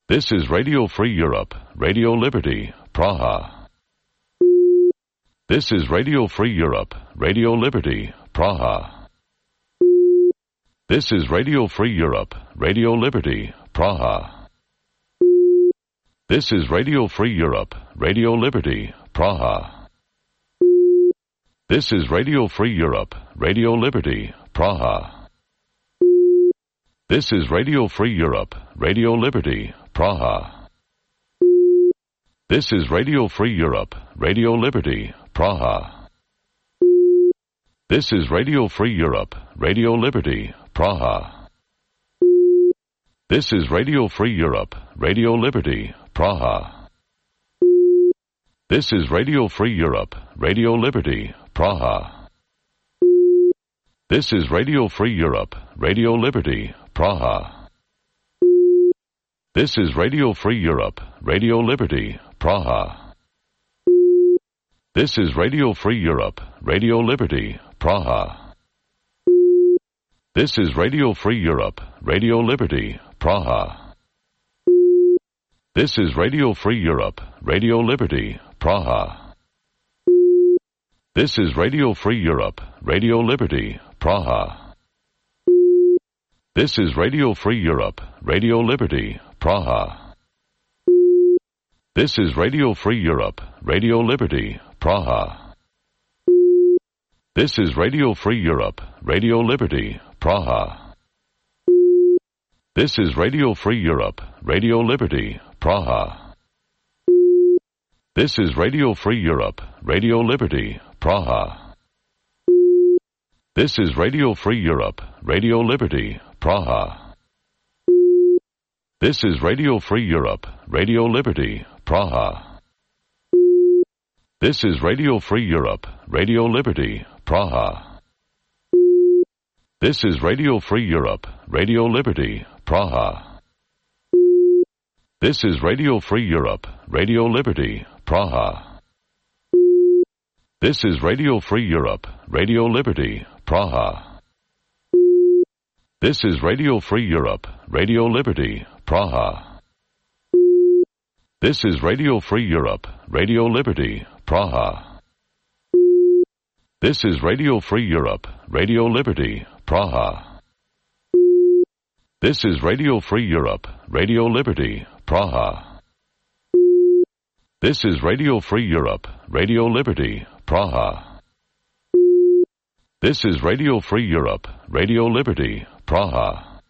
This is Radio Free Europe, Radio Liberty, Praha. This is Radio Free Europe, Radio Liberty, Praha. This is Radio Free Europe, Radio Liberty, Praha. This is Radio Free Europe, Radio Liberty, Praha. This is Radio Free Europe, Radio Liberty, Praha. This is Radio Free Europe, Radio Liberty, Praha. This is Radio Free Europe, Radio Liberty, Praha. This is Radio Free Europe, Radio Liberty, Praha. This is Radio Free Europe, Radio Liberty, Praha. This is Radio Free Europe, Radio Liberty, Praha. This is Radio Free Europe, Radio Liberty, Praha. This is Radio Free Europe, Radio Liberty, Praha. This is Radio Free Europe, Radio Liberty, Praha. This is Radio Free Europe, Radio Liberty, Praha. This is Radio Free Europe, Radio Liberty, Praha. This is Radio Free Europe, Radio Liberty, Praha. This is Radio Free Europe, Radio Liberty, Praha. This is Radio Free Europe, Radio Liberty, Praha. This is Radio Free Europe, Radio Liberty, Praha. This is Radio Free Europe, Radio Liberty, Praha. This is Radio Free Europe, Radio Liberty, Praha. This is Radio Free Europe, Radio Liberty, Praha. This is Radio Free Europe, Radio Liberty, Praha. This is Radio Free Europe, Radio Liberty, Praha. This is Radio Free Europe, Radio Liberty, Praha. This is Radio Free Europe, Radio Liberty, Praha. This is Radio Free Europe, Radio Liberty, Praha. This is Radio Free Europe, Radio Liberty, Praha. This is Radio Free Europe, Radio Liberty, Praha. This is Radio Free Europe, Radio Liberty, Praha. This is Radio Free Europe, Radio Liberty, Praha. This is Radio Free Europe, Radio Liberty, Praha. This is Radio Free Europe, Radio Liberty, Praha.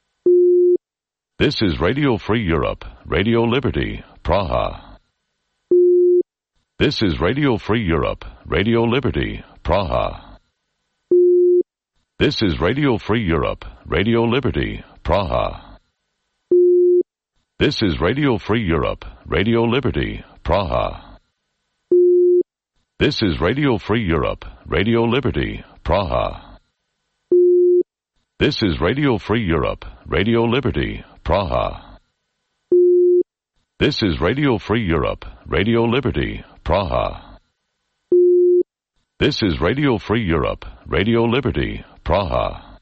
This is Radio Free Europe, Radio Liberty, Praha. This is Radio Free Europe, Radio Liberty, Praha. This is Radio Free Europe, Radio Liberty, Praha. This is Radio Free Europe, Radio Liberty, Praha. This is Radio Free Europe, Radio Liberty, Praha. This is Radio Free Europe, Radio Liberty, Praha. This is Radio Free Europe, Radio Liberty, Praha. This is Radio Free Europe, Radio Liberty, Praha.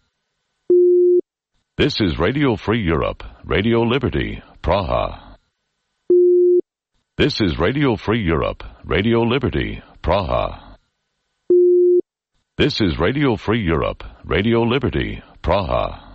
This is Radio Free Europe, Radio Liberty, Praha. This is Radio Free Europe, Radio Liberty, Praha. This is Radio Free Europe, Radio Liberty, Praha.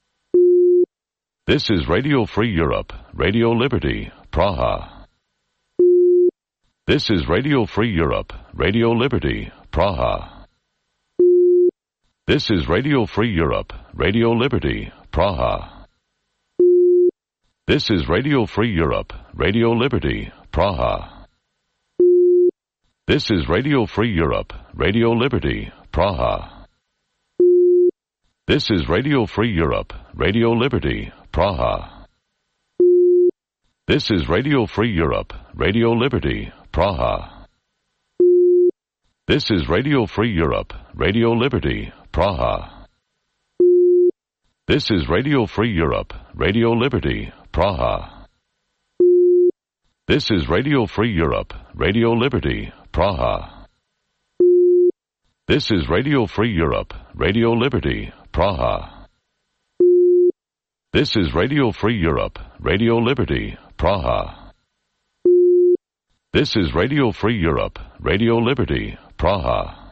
This is Radio Free Europe, Radio Liberty, Praha. This is Radio Free Europe, Radio Liberty, Praha. This is Radio Free Europe, Radio Liberty, Praha. This is Radio Free Europe, Radio Liberty, Praha. This is Radio Free Europe, Radio Liberty, Praha. This is Radio Free Europe, Radio Liberty, Praha. This is Radio Free Europe, Radio Liberty, Praha. This is Radio Free Europe, Radio Liberty, Praha. This is Radio Free Europe, Radio Liberty, Praha. This is Radio Free Europe, Radio Liberty, Praha. This is Radio Free Europe, Radio Liberty, Praha. This is Radio Free Europe, Radio Liberty, Praha. This is Radio Free Europe, Radio Liberty, Praha.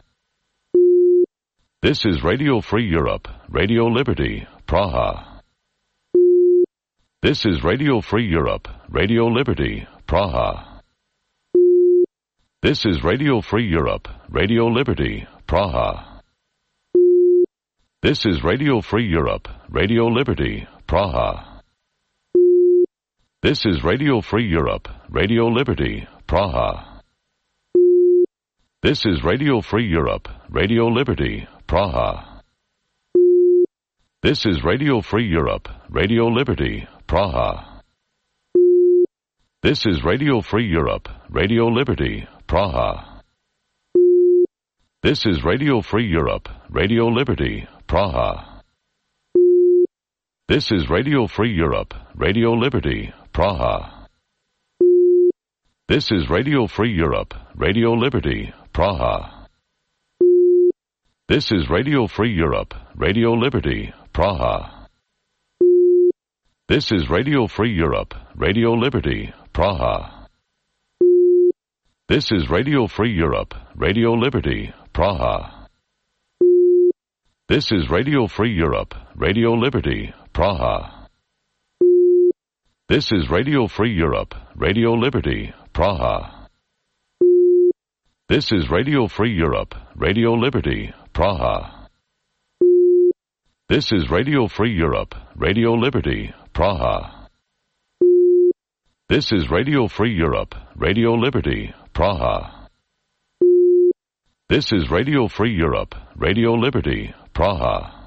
This is Radio Free Europe, Radio Liberty, Praha. This is Radio Free Europe, Radio Liberty, Praha. This is Radio Free Europe, Radio Liberty, Praha. This is Radio Free Europe, Radio Liberty, Praha. This is Radio Free Europe, Radio Liberty, Praha. This is Radio Free Europe, Radio Liberty, Praha. This is Radio Free Europe, Radio Liberty, Praha. This is Radio Free Europe, Radio Liberty, Praha. This is Radio Free Europe, Radio Liberty, Praha. This is Radio Free Europe, Radio Liberty, Praha. This is Radio Free Europe, Radio Liberty, Praha. This is Radio Free Europe, Radio Liberty, Praha. This is Radio Free Europe, Radio Liberty, Praha. This is Radio Free Europe, Radio Liberty, Praha. This is Radio Free Europe, Radio Liberty, Praha. This is Radio Free Europe, Radio Liberty, Praha. This is Radio Free Europe, Radio Liberty, Praha. This is Radio Free Europe, Radio Liberty, Praha. This is Radio Free Europe, Radio Liberty, Praha. This is Radio Free Europe, Radio Liberty, Praha.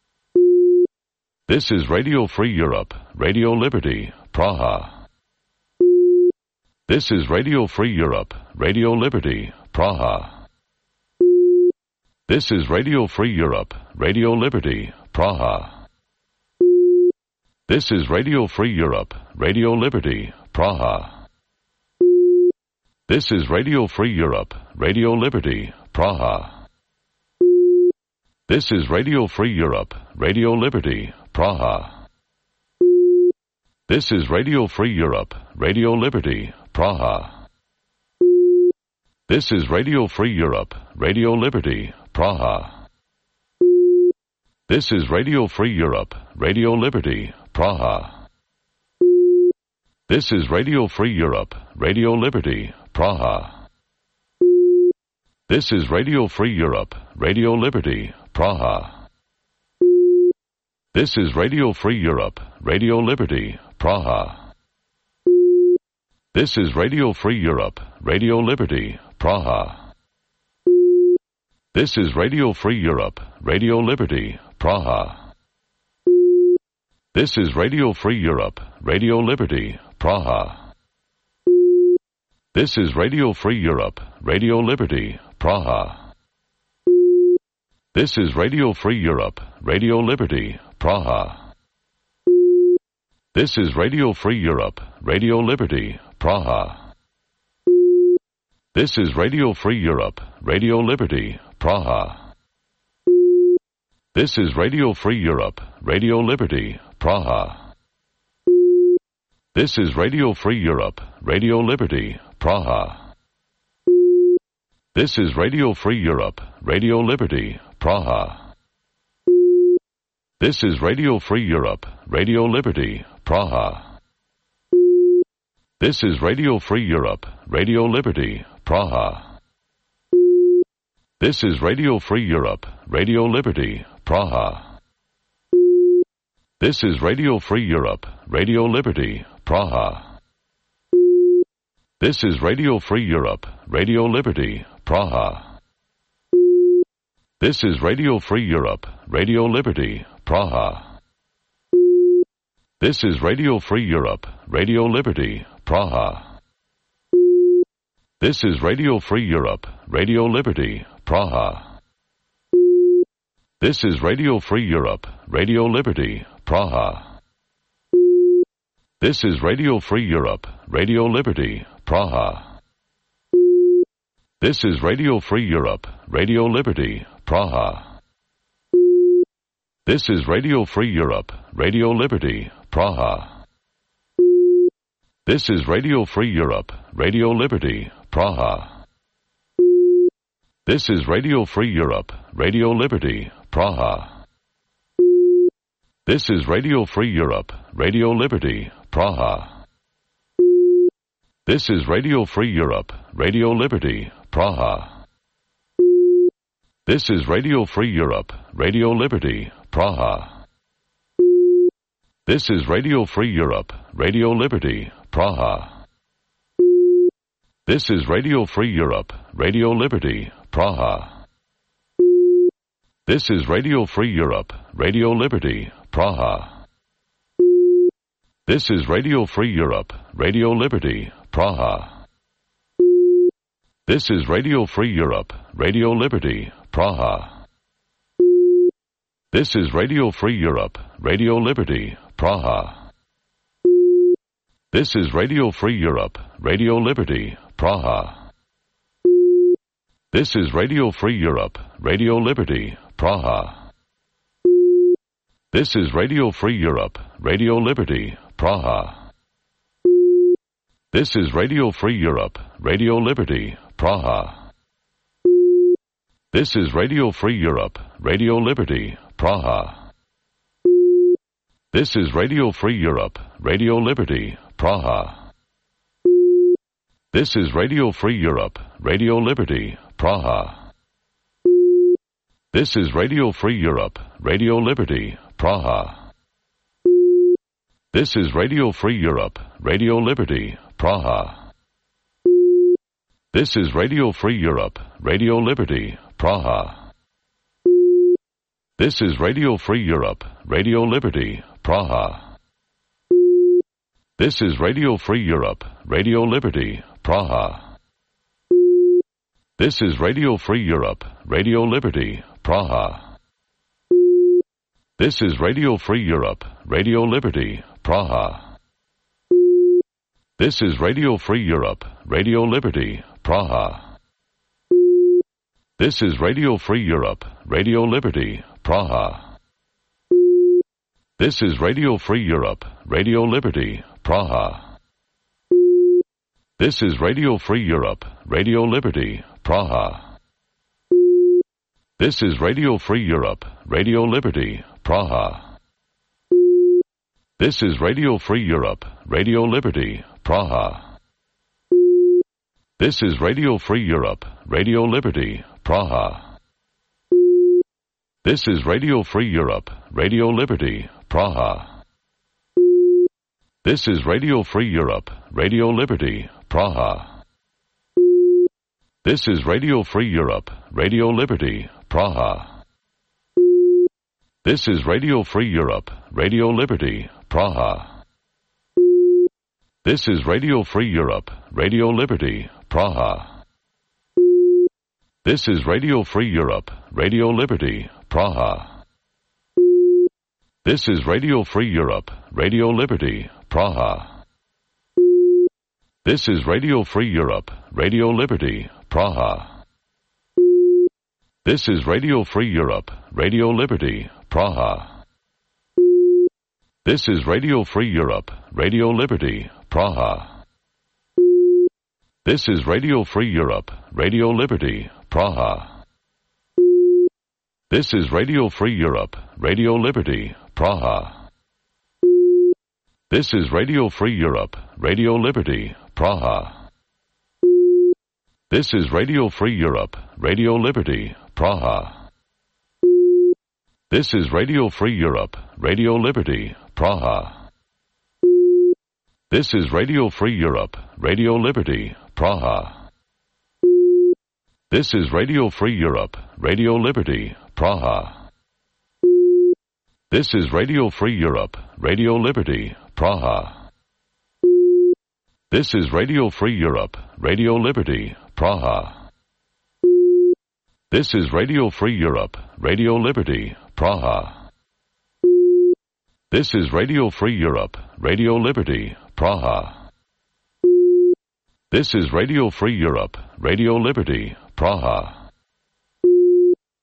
This is Radio Free Europe, Radio Liberty, Praha. This is Radio Free Europe, Radio Liberty, Praha. This is Radio Free Europe, Radio Liberty, Praha. This is Radio Free Europe, Radio Liberty, Praha. This is Radio Free Europe, Radio Liberty, Praha. This is Radio Free Europe, Radio Liberty, Praha. This is Radio Free Europe, Radio Liberty, Praha. This is Radio Free Europe, Radio Liberty, Praha. This is Radio Free Europe, Radio Liberty, Praha. This is Radio Free Europe, Radio Liberty, Praha. This is Radio Free Europe, Radio Liberty, Praha. This is Radio Free Europe, Radio Liberty, Praha. This is Radio Free Europe, Radio Liberty, Praha. This is Radio Free Europe, Radio Liberty, Praha. This is Radio Free Europe, Radio Liberty, Praha. This is Radio Free Europe, Radio Liberty, Praha. This is Radio Free Europe, Radio Liberty, Praha. This is Radio Free Europe, Radio Liberty, Praha. This is Radio Free Europe, Radio Liberty, Praha. This is Radio Free Europe, Radio Liberty, Praha. This is Radio Free Europe, Radio Liberty, Praha. This is Radio Free Europe, Radio Liberty, Praha. This is Radio Free Europe, Radio Liberty, Praha. This is Radio Free Europe, Radio Liberty, Praha. This is Radio Free Europe, Radio Liberty, Praha. This is Radio Free Europe, Radio Liberty, Praha. This is Radio Free Europe, Radio Liberty, Praha. This is Radio Free Europe, Radio Liberty, Praha. This is Radio Free Europe, Radio Liberty, Praha. This is Radio Free Europe, Radio Liberty, Praha. This is Radio Free Europe, Radio Liberty, Praha. This is Radio Free Europe, Radio Liberty, Praha. This is Radio Free Europe, Radio Liberty, Praha. This is Radio Free Europe, Radio Liberty, Praha. This is Radio Free Europe, Radio Liberty, Praha. This is Radio Free Europe, Radio Liberty, Praha. This is Radio Free Europe, Radio Liberty, Praha. This is Radio Free Europe, Radio Liberty, Praha. This is Radio Free Europe, Radio Liberty, Praha. This is Radio Free Europe, Radio Liberty, Praha. This is Radio Free Europe, Radio Liberty, Praha. This is Radio Free Europe, Radio Liberty, Praha. This is Radio Free Europe, Radio Liberty, Praha. This is Radio Free Europe, Radio Liberty, Praha. This is Radio Free Europe, Radio Liberty, Praha. This is Radio Free Europe, Radio Liberty, Praha. This is Radio Free Europe, Radio Liberty, Praha. This is Radio Free Europe, Radio Liberty, Praha. This is Radio Free Europe, Radio Liberty, Praha. This is Radio Free Europe, Radio Liberty, Praha. This is Radio Free Europe, Radio Liberty, Praha. This is Radio Free Europe, Radio Liberty, Praha. This is Radio Free Europe, Radio Liberty, Praha. This is Radio Free Europe, Radio Liberty, Praha. This is Radio Free Europe, Radio Liberty, Praha. This is Radio Free Europe, Radio Liberty, Praha. This is Radio Free Europe, Radio Liberty, Praha. This is Radio Free Europe, Radio Liberty, Praha. This is Radio Free Europe, Radio Liberty, Praha. This is Radio Free Europe, Radio Liberty, Praha. This is Radio Free Europe, Radio Liberty, Praha. This is Radio Free Europe, Radio Liberty, Praha. This is Radio Free Europe, Radio Liberty, Praha. This is Radio Free Europe, Radio Liberty, Praha. This is Radio Free Europe, Radio Liberty, Praha. This is Radio Free Europe, Radio Liberty, Praha. This is Radio Free Europe, Radio Liberty, Praha. This is Radio Free Europe, Radio Liberty, Praha. This is Radio Free Europe, Radio Liberty, Praha. This is Radio Free Europe, Radio Liberty, Praha. This is Radio Free Europe, Radio Liberty, Praha. This is Radio Free Europe, Radio Liberty, Praha. This is Radio Free Europe, Radio Liberty, Praha. This is Radio Free Europe, Radio Liberty, Praha. This is Radio Free Europe, Radio Liberty, Praha. This is Radio Free Europe, Radio Liberty, Praha. This is Radio Free Europe, Radio Liberty, Praha. This is Radio Free Europe, Radio Liberty, Praha. This is Radio Free Europe, Radio Liberty, Praha. This is Radio Free Europe, Radio Liberty, Praha. This is Radio Free Europe, Radio Liberty, Praha. This is Radio Free Europe, Radio Liberty, Praha. This is Radio Free Europe, Radio Liberty, Praha. This is Radio Free Europe, Radio Liberty, Praha. This is Radio Free Europe, Radio Liberty, Praha. This is Radio Free Europe, Radio Liberty, Praha. This is Radio Free Europe, Radio Liberty, Praha. This is Radio Free Europe, Radio Liberty, Praha.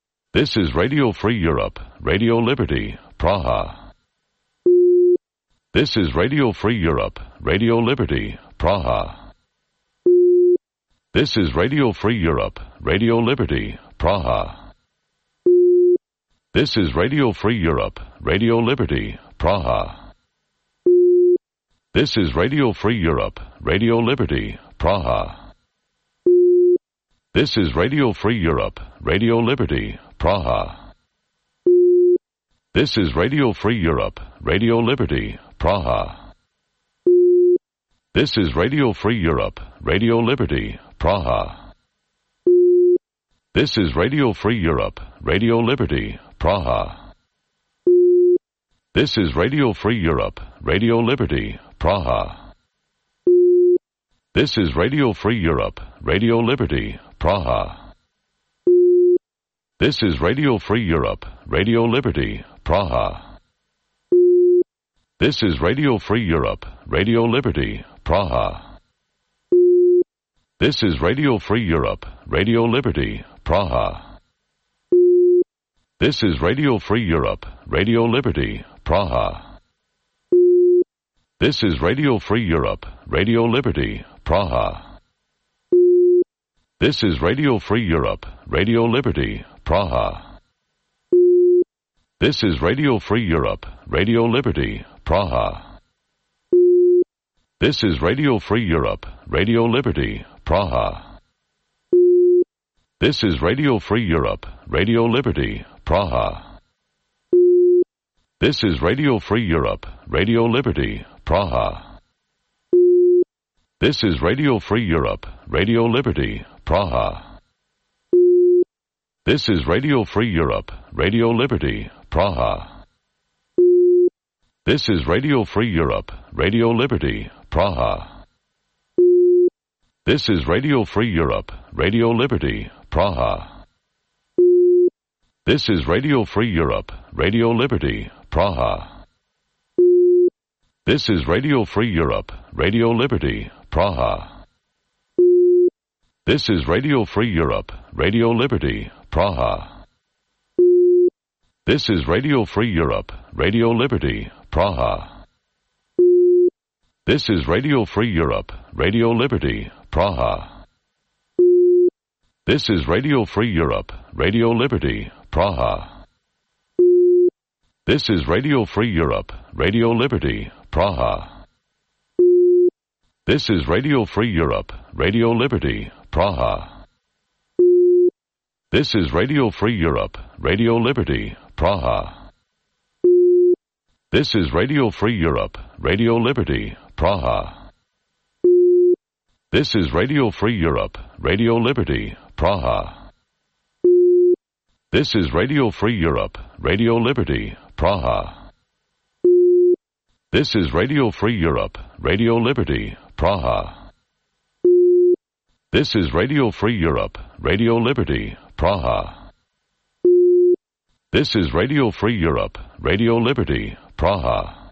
This is Radio Free Europe, Radio Liberty, Praha. This is Radio Free Europe, Radio Liberty, Praha. This is Radio Free Europe, Radio Liberty, Praha. This is Radio Free Europe, Radio Liberty, Praha. This is Radio Free Europe, Radio Liberty, Praha. This is Radio Free Europe, Radio Liberty, Praha. This is Radio Free Europe, Radio Liberty, Praha. This is Radio Free Europe, Radio Liberty, Praha. This is Radio Free Europe, Radio Liberty, Praha. This is Radio Free Europe, Radio Liberty, Praha. This is Radio Free Europe, Radio Liberty, Praha. This is Radio Free Europe, Radio Liberty, Praha. This is Radio Free Europe, Radio Liberty, Praha. This is Radio Free Europe, Radio Liberty, Praha. This is Radio Free Europe, Radio Liberty, Praha. This is Radio Free Europe, Radio Liberty, Praha. This is Radio Free Europe, Radio Liberty, Praha. This is Radio Free Europe, Radio Liberty, Praha. This is Radio Free Europe, Radio Liberty, Praha. This is Radio Free Europe, Radio Liberty, Praha. This is Radio Free Europe, Radio Liberty, Praha. This is Radio Free Europe, Radio Liberty, Praha. This is Radio Free Europe, Radio Liberty, Praha. This is Radio Free Europe, Radio Liberty, Praha. This is Radio Free Europe, Radio Liberty, Praha. This is Radio Free Europe, Radio Liberty, Praha. This is Radio Free Europe, Radio Liberty, Praha. This is Radio Free Europe, Radio Liberty, Praha. This is Radio Free Europe, Radio Liberty, Praha. This is Radio Free Europe, Radio Liberty, Praha. This is Radio Free Europe, Radio Liberty, Praha. This is Radio Free Europe, Radio Liberty, Praha. This is Radio Free Europe, Radio Liberty, Praha. This is Radio Free Europe, Radio Liberty, Praha. This is Radio Free Europe, Radio Liberty, Praha. This is Radio Free Europe, Radio Liberty, Praha. This is Radio Free Europe, Radio Liberty, Praha. This is Radio Free Europe, Radio Liberty, Praha. This is Radio Free Europe, Radio Liberty, Praha. This is Radio Free Europe, Radio Liberty, Praha.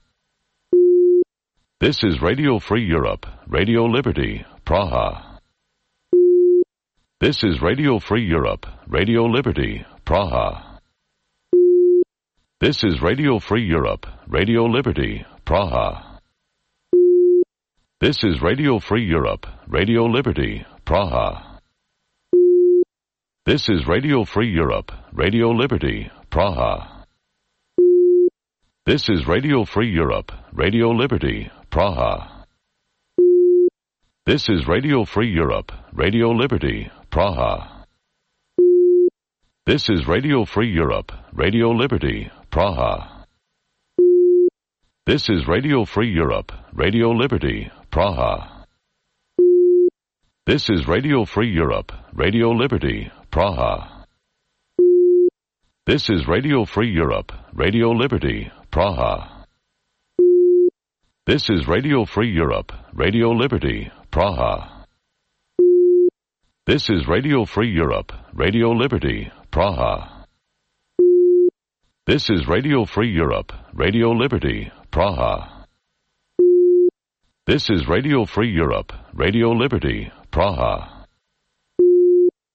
This is Radio Free Europe, Radio Liberty, Praha. This is Radio Free Europe, Radio Liberty, Praha. This is Radio Free Europe, Radio Liberty, Praha. This is Radio Free Europe, Radio Liberty, Praha. This is Radio Free Europe, Radio Liberty, Praha. This is Radio Free Europe, Radio Liberty, Praha. This is Radio Free Europe, Radio Liberty, Praha. This is Radio Free Europe, Radio Liberty, Praha. This is Radio Free Europe, Radio Liberty, Praha. This is Radio Free Europe, Radio Liberty, Praha. This is Radio Free Europe, Radio Liberty, Praha. This is Radio Free Europe, Radio Liberty, Praha. This is Radio Free Europe, Radio Liberty, Praha. This is Radio Free Europe, Radio Liberty, Praha. This is Radio Free Europe, Radio Liberty, Praha.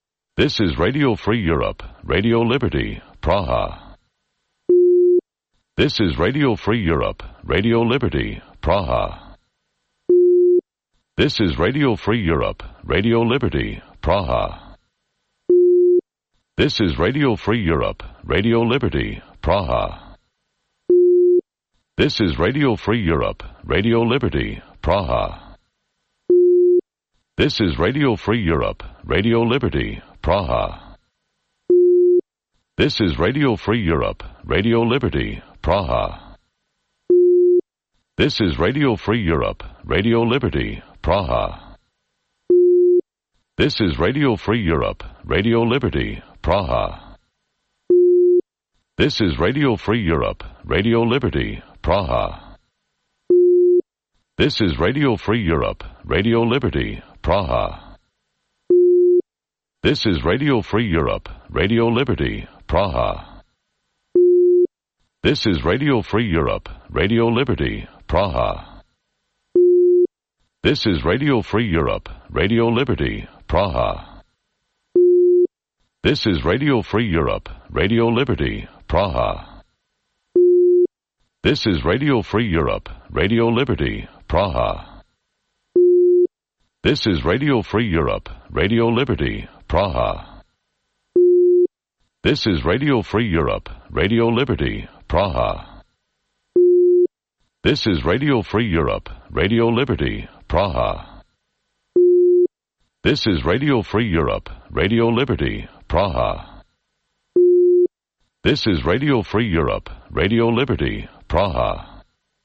This is Radio Free Europe, Radio Liberty, Praha. This is Radio Free Europe, Radio Liberty, Praha. This is Radio Free Europe, Radio Liberty, Praha. This is Radio Free Europe, Radio Liberty, Praha. This is Radio Free Europe, Radio Liberty, Praha. This is Radio Free Europe, Radio Liberty, Praha. This is Radio Free Europe, Radio Liberty, Praha. This is Radio Free Europe, Radio Liberty, Praha. This is Radio Free Europe, Radio Liberty, Praha. This is Radio Free Europe, Radio Liberty, Praha. This is Radio Free Europe, Radio Liberty, Praha. This is Radio Free Europe, Radio Liberty, Praha. This is Radio Free Europe, Radio Liberty, Praha. This is Radio Free Europe, Radio Liberty, Praha. This is Radio Free Europe, Radio Liberty, Praha. This is Radio Free Europe, Radio Liberty, Praha. This is Radio Free Europe, Radio Liberty, Praha. This is Radio Free Europe, Radio Liberty, Praha. This is Radio Free Europe, Radio Liberty, Praha. This is Radio Free Europe, Radio Liberty, Praha. This is Radio Free Europe, Radio Liberty, Praha.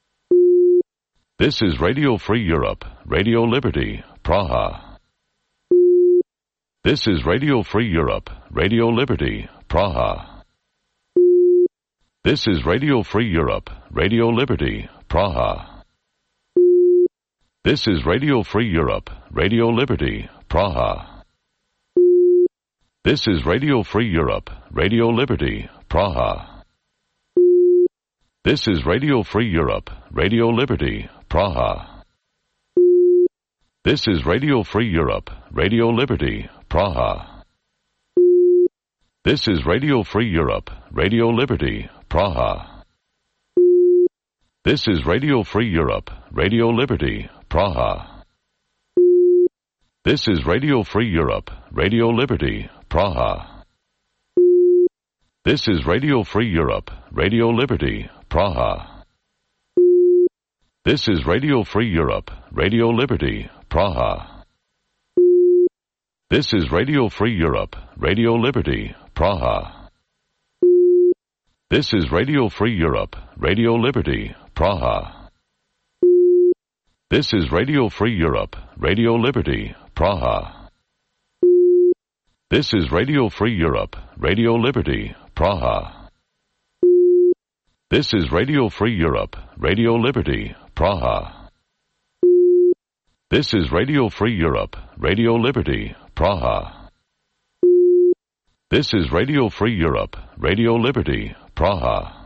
This is Radio Free Europe, Radio Liberty, Praha. This is Radio Free Europe, Radio Liberty, Praha. This is Radio Free Europe, Radio Liberty, Praha. This is Radio Free Europe, Radio Liberty, Praha. This is Radio Free Europe, Radio Liberty, Praha. This is Radio Free Europe, Radio Liberty, Praha. This is Radio Free Europe, Radio Liberty, Praha. This is Radio Free Europe, Radio Liberty, Praha. This is Radio Free Europe, Radio Liberty, Praha. This is Radio Free Europe, Radio Liberty, Praha. This is Radio Free Europe, Radio Liberty, Praha. This is Radio Free Europe, Radio Liberty, Praha. This is Radio Free Europe, Radio Liberty, Praha. This is Radio Free Europe, Radio Liberty, Praha. This is Radio Free Europe, Radio Liberty, Praha. This is Radio Free Europe, Radio Liberty, Praha. This is Radio Free Europe, Radio Liberty, Praha. This is Radio Free Europe, Radio Liberty, Praha. This is Radio Free Europe, Radio Liberty, Praha.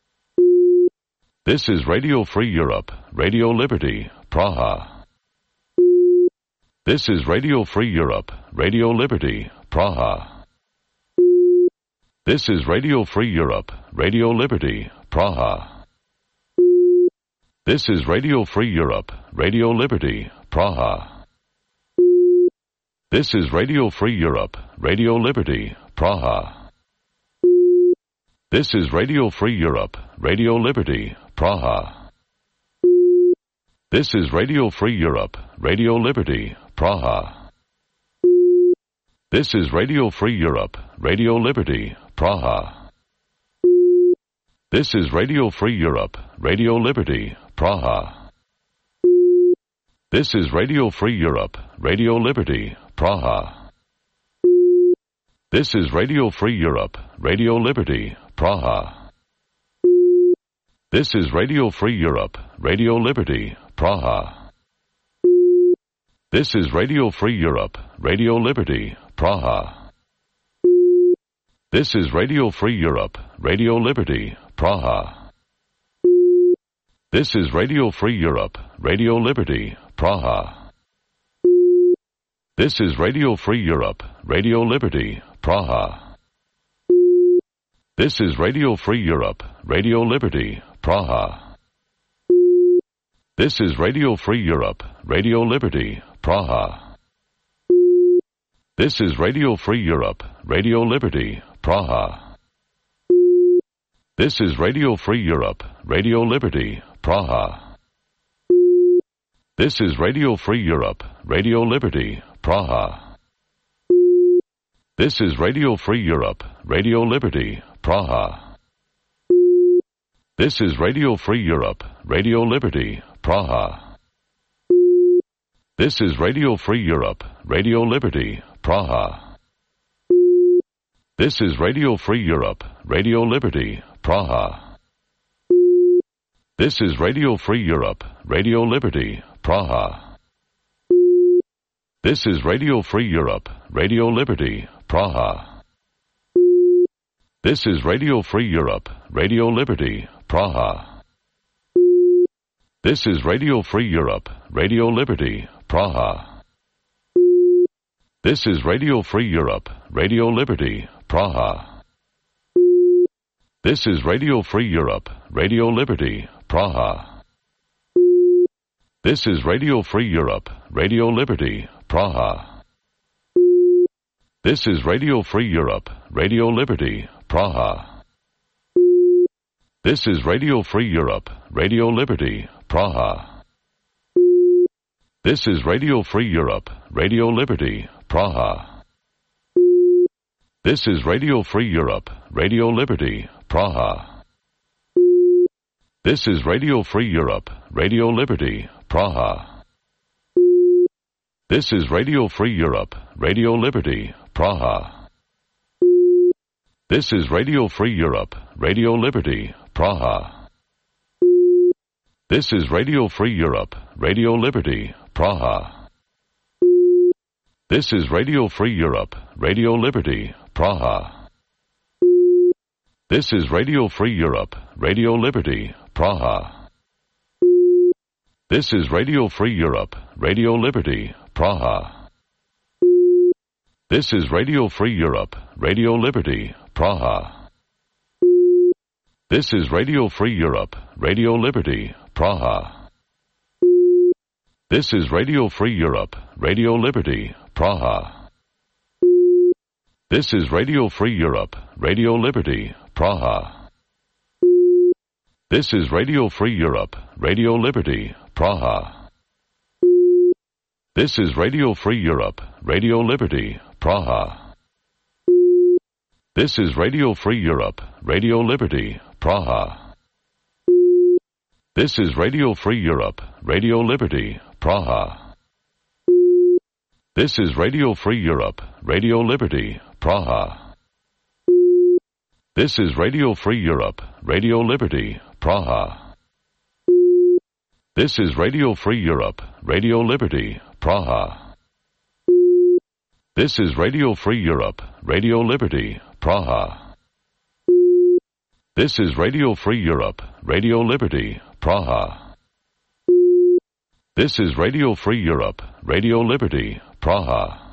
This is Radio Free Europe, Radio Liberty, Praha. This is Radio Free Europe, Radio Liberty, Praha. This is Radio Free Europe, Radio Liberty, Praha. This is Radio Free Europe, Radio Liberty, Praha. This is Radio Free Europe, Radio Liberty, Praha. This is Radio Free Europe, Radio Liberty, Praha. This is Radio Free Europe, Radio Liberty, Praha. This is Radio Free Europe, Radio Liberty, Praha. This is Radio Free Europe, Radio Liberty, Praha. This is Radio Free Europe, Radio Liberty, Praha. This is Radio Free Europe, Radio Liberty, Praha. This is Radio Free Europe, Radio Liberty, Praha. This is Radio Free Europe, Radio Liberty, Praha. This is Radio Free Europe, Radio Liberty, Praha. This is Radio Free Europe, Radio Liberty, Praha. This is Radio Free Europe, Radio Liberty, Praha. This is Radio Free Europe, Radio Liberty, Praha. This is Radio Free Europe, Radio Liberty, Praha. This is Radio Free Europe, Radio Liberty, Praha. This is Radio Free Europe, Radio Liberty, Praha. This is Radio Free Europe, Radio Liberty, Praha. This is Radio Free Europe, Radio Liberty, Praha. This is Radio Free Europe, Radio Liberty, Praha. This is Radio Free Europe, Radio Liberty, Praha. This is Radio Free Europe, Radio Liberty, Praha. This is Radio Free Europe, Radio Liberty, Praha. This is Radio Free Europe, Radio Liberty, Praha. This is Radio Free Europe, Radio Liberty, Praha. This is Radio Free Europe, Radio Liberty, Praha. This is Radio Free Europe, Radio Liberty, Praha. This is Radio Free Europe, Radio Liberty, Praha. This is Radio Free Europe, Radio Liberty, Praha. This is Radio Free Europe, Radio Liberty, Praha. This is Radio Free Europe, Radio Liberty, Praha. This is Radio Free Europe, Radio Liberty, Praha. This is Radio Free Europe, Radio Liberty, Praha. This is Radio Free Europe, Radio Liberty, Praha. This is Radio Free Europe, Radio Liberty, Praha. This is Radio Free Europe, Radio Liberty, Praha. This is Radio Free Europe, Radio Liberty, Praha. This is Radio Free Europe, Radio Liberty, Praha. This is Radio Free Europe, Radio Liberty, Praha. This is Radio Free Europe, Radio Liberty, Praha. This is Radio Free Europe, Radio Liberty, Praha. This is Radio Free Europe, Radio Liberty, Praha. This is Radio Free Europe, Radio Liberty, Praha. This is Radio Free Europe, Radio Liberty, Praha. This is Radio Free Europe, Radio Liberty, Praha. This is Radio Free Europe, Radio Liberty, Praha. This is Radio Free Europe, Radio Liberty, Praha. This is Radio Free Europe, Radio Liberty, Praha. This is Radio Free Europe, Radio Liberty, Praha. This is Radio Free Europe, Radio Liberty, Praha. This is Radio Free Europe, Radio Liberty, Praha. This is Radio Free Europe, Radio Liberty, Praha. This is Radio Free Europe, Radio Liberty, Praha. This is Radio Free Europe, Radio Liberty, Praha.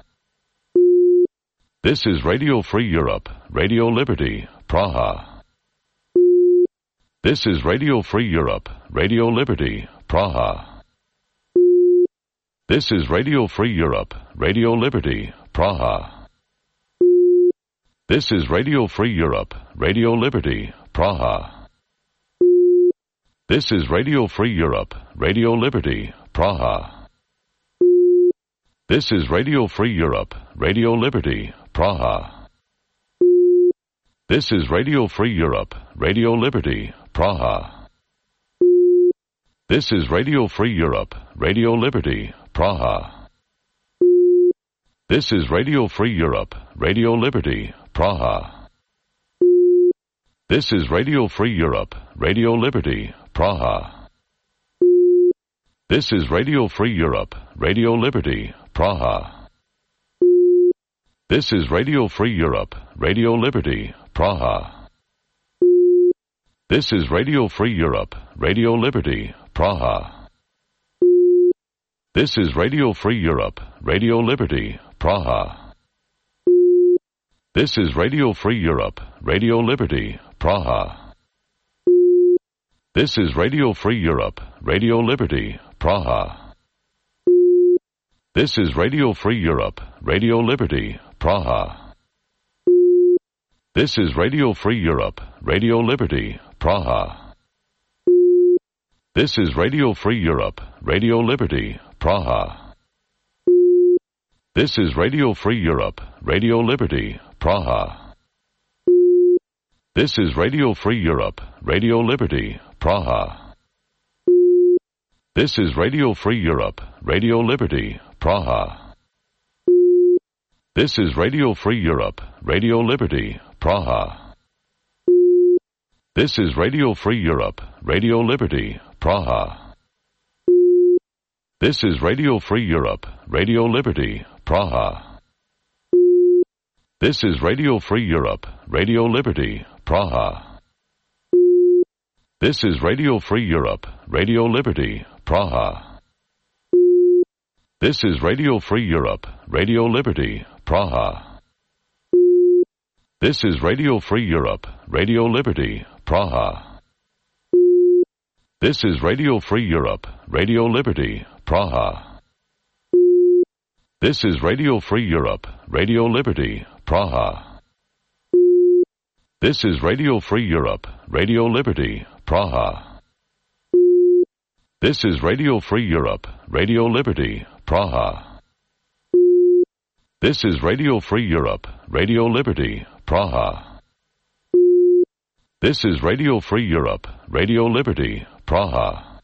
This is Radio Free Europe, Radio Liberty, Praha. This is Radio Free Europe, Radio Liberty, Praha. This is Radio Free Europe, Radio Liberty, Praha. This is Radio Free Europe, Radio Liberty, Praha. This is Radio Free Europe, Radio Liberty, Praha. This is Radio Free Europe, Radio Liberty, Praha. This is Radio Free Europe, Radio Liberty, Praha. This is Radio Free Europe, Radio Liberty, Praha. This is Radio Free Europe, Radio Liberty, Praha. This is Radio Free Europe, Radio Liberty, Praha. This is Radio Free Europe, Radio Liberty, Praha. This is Radio Free Europe, Radio Liberty, Praha. This is Radio Free Europe, Radio Liberty, Praha. This is Radio Free Europe, Radio Liberty, Praha. This is Radio Free Europe, Radio Liberty, Praha. This is Radio Free Europe, Radio Liberty, Praha. This is Radio Free Europe, Radio Liberty, Praha. This is Radio Free Europe, Radio Liberty, Praha. This is Radio Free Europe, Radio Liberty, Praha. This is Radio Free Europe, Radio Liberty, Praha. This is Radio Free Europe, Radio Liberty, Praha. This is Radio Free Europe, Radio Liberty, Praha. This is Radio Free Europe, Radio Liberty, Praha. This is Radio Free Europe, Radio Liberty, Praha. This is Radio Free Europe, Radio Liberty, Praha. This is Radio Free Europe, Radio Liberty, Praha. This is Radio Free Europe, Radio Liberty, Praha. This is Radio Free Europe, Radio Liberty, Praha. This is Radio Free Europe, Radio Liberty, Praha. This is Radio Free Europe, Radio Liberty, Praha. This is Radio Free Europe, Radio Liberty, Praha. This is Radio Free Europe, Radio Liberty, Praha. This is Radio Free Europe, Radio Liberty, Praha. This is Radio Free Europe, Radio Liberty, Praha. This is Radio Free Europe, Radio Liberty, Praha.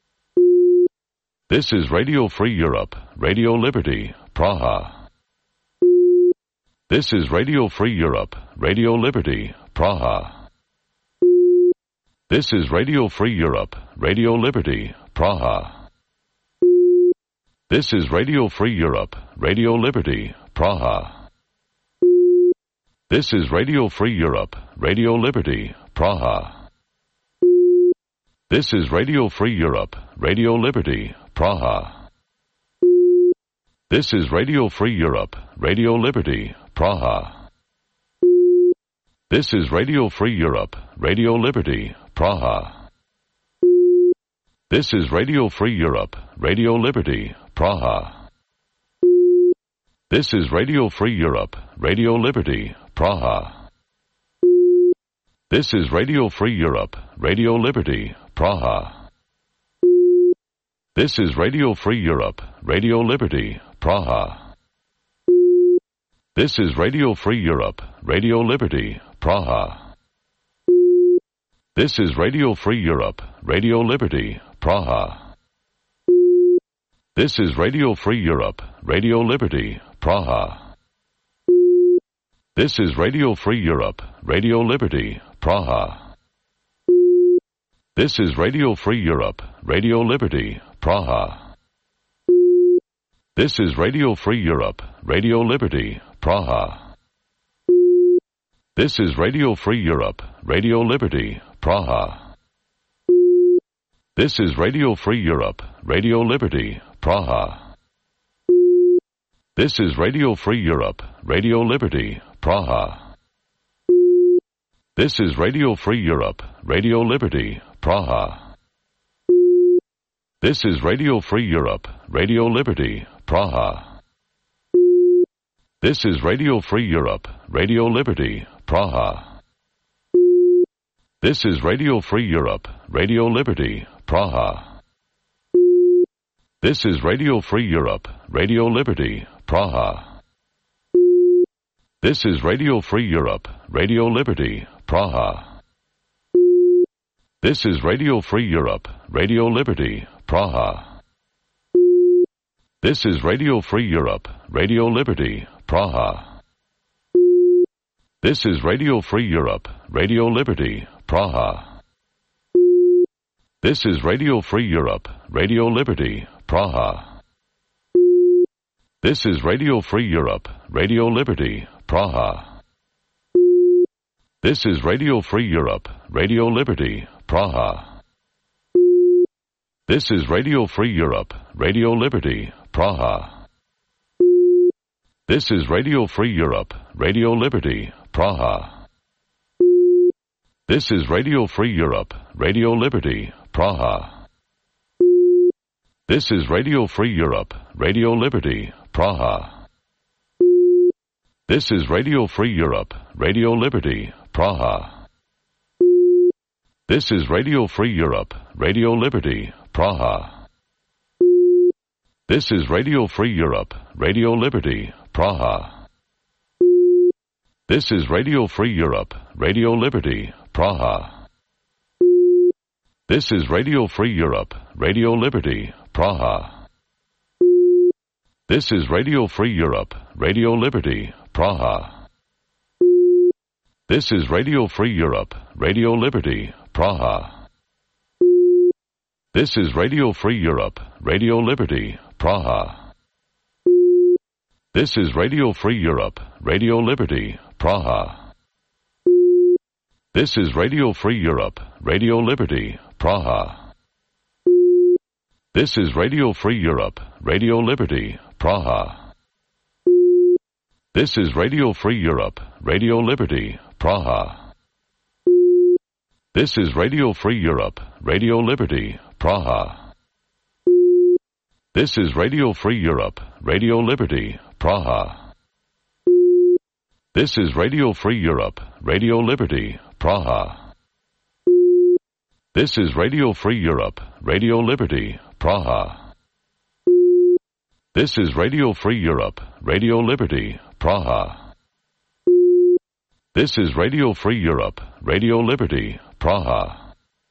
This is Radio Free Europe, Radio Liberty, Praha. This is Radio Free Europe, Radio Liberty, Praha. This is Radio Free Europe, Radio Liberty, Praha. This is Radio Free Europe, Radio Liberty, Praha. This is Radio Free Europe, Radio Liberty, Praha. This is Radio Free Europe, Radio Liberty, Praha. This is Radio Free Europe, Radio Liberty, Praha. This is Radio Free Europe, Radio Liberty, Praha. This is Radio Free Europe, Radio Liberty, Praha. This is Radio Free Europe, Radio Liberty, Praha. This is Radio Free Europe, Radio Liberty, Praha. This is Radio Free Europe, Radio Liberty, Praha. This is Radio Free Europe, Radio Liberty, Praha. This is Radio Free Europe, Radio Liberty, Praha. This is Radio Free Europe, Radio Liberty, Praha. This is Radio Free Europe, Radio Liberty, Praha. This is Radio Free Europe, Radio Liberty, Praha. This is Radio Free Europe, Radio Liberty, Praha. This is Radio Free Europe, Radio Liberty, Praha. This is Radio Free Europe, Radio Liberty, Praha. This is Radio Free Europe, Radio Liberty, Praha. This is Radio Free Europe, Radio Liberty, Praha. This is Radio Free Europe, Radio Liberty, Praha. This is Radio Free Europe, Radio Liberty, Praha. This is Radio Free Europe, Radio Liberty, Praha. This is Radio Free Europe, Radio Liberty, Praha. This is Radio Free Europe, Radio Liberty, Praha. This is Radio Free Europe, Radio Liberty, Praha. This is Radio Free Europe, Radio Liberty, Praha. This is Radio Free Europe, Radio Liberty, Praha. This is Radio Free Europe, Radio Liberty, Praha. This is Radio Free Europe, Radio Liberty, Praha. This is Radio Free Europe, Radio Liberty, Praha. This is Radio Free Europe, Radio Liberty, Praha. This is Radio Free Europe, Radio Liberty, Praha. This is Radio Free Europe, Radio Liberty, Praha. This is Radio Free Europe, Radio Liberty, Praha. This is Radio Free Europe, Radio Liberty, Praha. This is Radio Free Europe, Radio Liberty, Praha. This is Radio Free Europe, Radio Liberty, Praha. This is Radio Free Europe, Radio Liberty, Praha. This is Radio Free Europe, Radio Liberty, Praha. This is Radio Free Europe, Radio Liberty, Praha. This is Radio Free Europe, Radio Liberty, Praha. This is Radio Free Europe, Radio Liberty, Praha. This is Radio Free Europe, Radio Liberty, Praha. This is Radio Free Europe, Radio Liberty, Praha. This is Radio Free Europe, Radio Liberty, Praha. This is Radio Free Europe, Radio Liberty, Praha. This is Radio Free Europe, Radio Liberty, Praha. This is Radio Free Europe, Radio Liberty, Praha. This is Radio Free Europe, Radio Liberty, Praha. This is Radio Free Europe, Radio Liberty, Praha. This is Radio Free Europe, Radio Liberty, Praha. This is Radio Free Europe, Radio Liberty, Praha.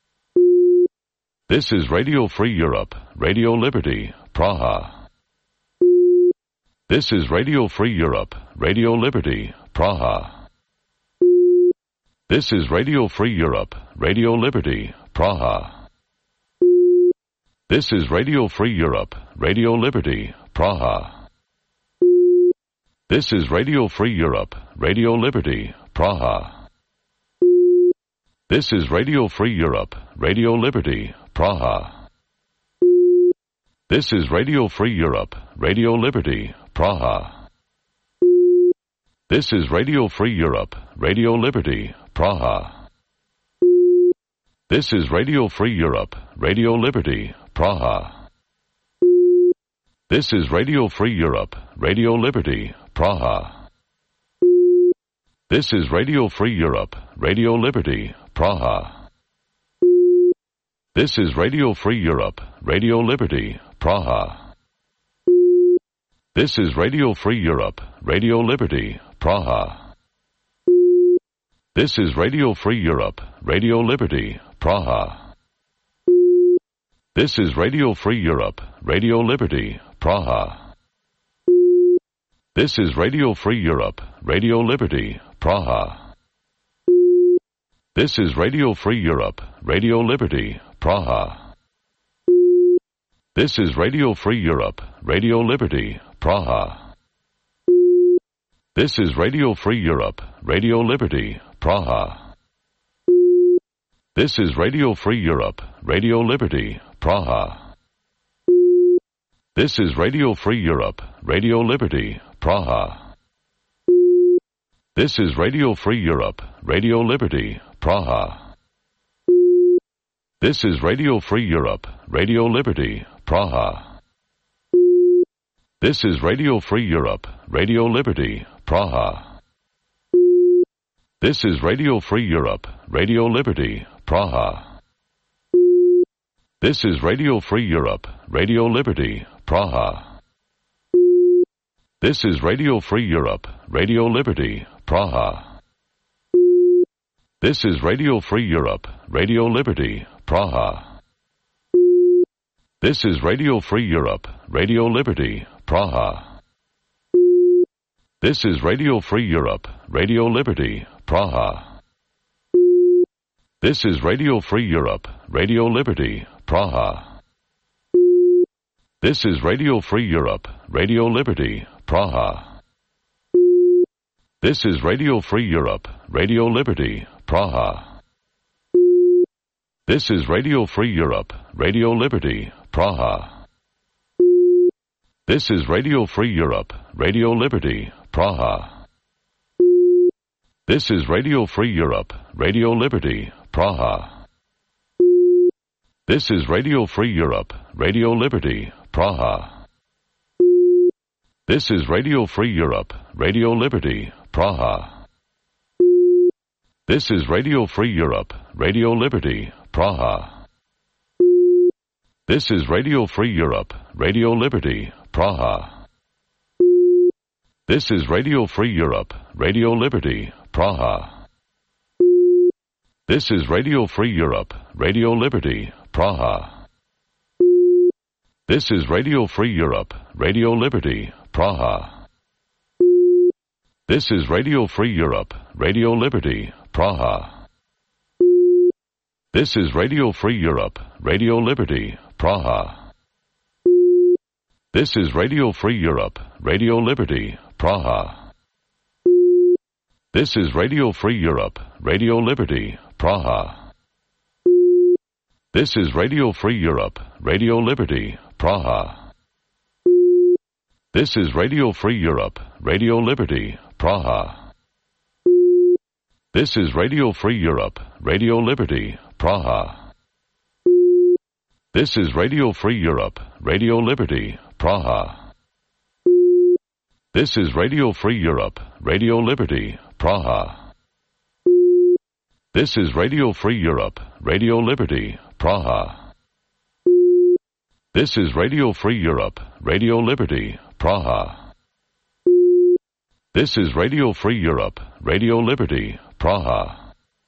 This is Radio Free Europe, Radio Liberty, Praha. This is Radio Free Europe, Radio Liberty, Praha. This is Radio Free Europe, Radio Liberty, Praha. This is Radio Free Europe, Radio Liberty, Praha. This is Radio Free Europe, Radio Liberty, Praha. This is Radio Free Europe, Radio Liberty, Praha. This is Radio Free Europe, Radio Liberty, Praha. This is Radio Free Europe, Radio Liberty, Praha. This is Radio Free Europe, Radio Liberty, Praha. This is Radio Free Europe, Radio Liberty, Praha. This is Radio Free Europe, Radio Liberty, Praha. This is Radio Free Europe, Radio Liberty, Praha. This is Radio Free Europe, Radio Liberty, Praha. This is Radio Free Europe, Radio Liberty, Praha. This is Radio Free Europe, Radio Liberty, Praha. This is Radio Free Europe, Radio Liberty, Praha. This is Radio Free Europe, Radio Liberty, Praha. This is Radio Free Europe, Radio Liberty, Praha. This is Radio Free Europe, Radio Liberty, Praha. This is Radio Free Europe, Radio Liberty, Praha. This is Radio Free Europe, Radio Liberty, Praha. This is Radio Free Europe, Radio Liberty, Praha. This is Radio Free Europe, Radio Liberty, Praha. This is Radio Free Europe, Radio Liberty, Praha. This is Radio Free Europe, Radio Liberty, Praha. This is Radio Free Europe, Radio Liberty, Praha. This is Radio Free Europe, Radio Liberty, Praha. This is Radio Free Europe, Radio Liberty, Praha. This is Radio Free Europe, Radio Liberty, Praha. This is Radio Free Europe, Radio Liberty, Praha. This is Radio Free Europe, Radio Liberty, Praha. This is Radio Free Europe, Radio Liberty, Praha. This is Radio Free Europe, Radio Liberty, Praha. This is Radio Free Europe, Radio Liberty, Praha. This is Radio Free Europe, Radio Liberty, Praha. This is Radio Free Europe, Radio Liberty, Praha. This is Radio Free Europe, Radio Liberty, Praha. This is Radio Free Europe, Radio Liberty, Praha. This is Radio Free Europe, Radio Liberty, Praha. This is Radio Free Europe, Radio Liberty, Praha. This is Radio Free Europe, Radio Liberty, Praha. This is Radio Free Europe, Radio Liberty, Praha. This is Radio Free Europe, Radio Liberty, Praha. This is Radio Free Europe, Radio Liberty, Praha. This is Radio Free Europe, Radio Liberty, Praha. This is Radio Free Europe, Radio Liberty, Praha. This is Radio Free Europe, Radio Liberty, Praha. This is Radio Free Europe, Radio Liberty, Praha. This is Radio Free Europe, Radio Liberty, Praha. This is Radio Free Europe, Radio Liberty, Praha. This is Radio Free Europe, Radio Liberty, Praha. This is Radio Free Europe, Radio Liberty, Praha. This is Radio Free Europe, Radio Liberty, Praha. This is Radio Free Europe, Radio Liberty, Praha. This is Radio Free Europe, Radio Liberty, Praha.